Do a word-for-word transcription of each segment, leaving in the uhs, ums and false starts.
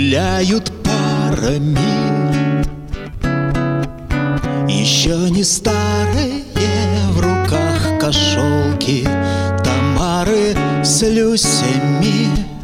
гуляют парами, еще не старые, в руках кошелки Тамары с Люсями.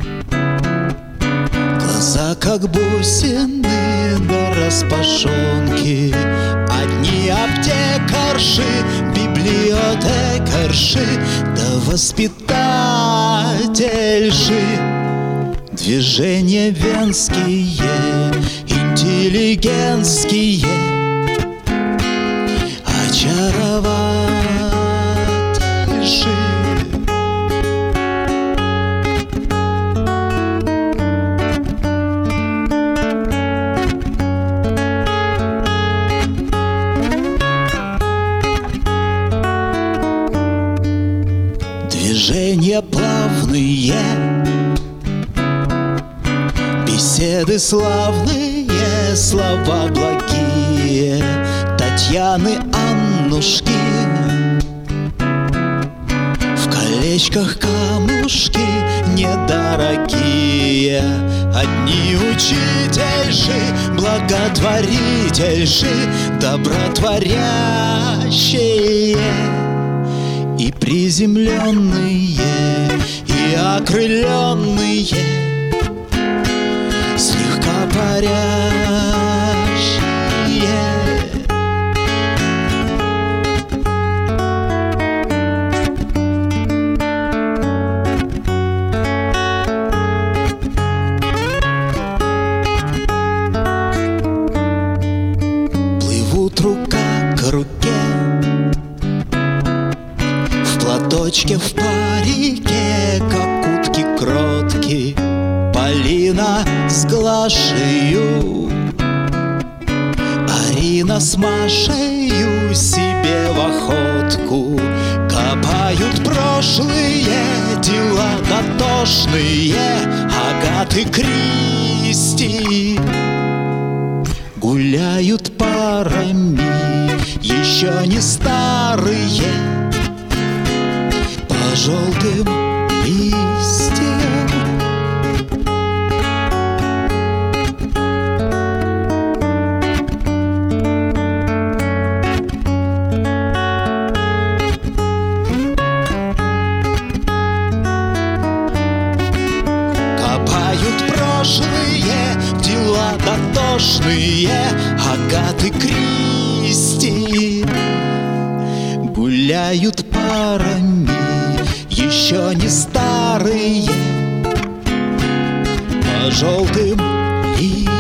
Глаза как бусины до распашонки, одни аптекарши, библиотекарши да воспитательши. Движения венские, интеллигентские, очаровательши. Движения плавные, беседы славные, слова благие Татьяны, Аннушки. В колечках камушки недорогие, одни учительши, благотворительши, добротворящие. И приземленные, и окрыленные, слегка парящие. Плывут рука к руке, в платочке, в парике, как утки кротки, Полина с Глашею, Арина с Машею себе в охотку. Копают прошлые дела дотошные Агаты Кристи. Гуляют парами, еще не старые, по желтым листьям. Копают прошлые дела дотошные Агаты Кристи. Гуляют парами, еще не старые, по желтым листьям.